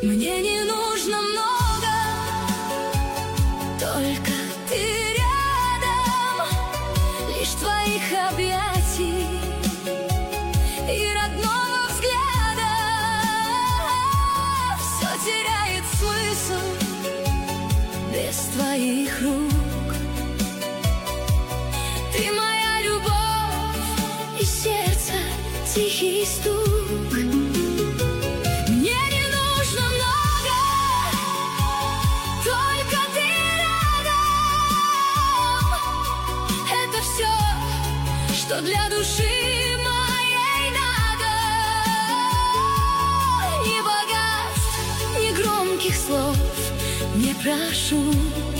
Мне не нужно много, только ты рядом, лишь твоих объятий и родного взгляда. Все теряет смысл без твоих рук. Ты моя любовь и сердце тихий стук. Мне не нужно много, только ты рядом. Это все, что для души моей надо. Ни богатств, ни громких слов не прошу.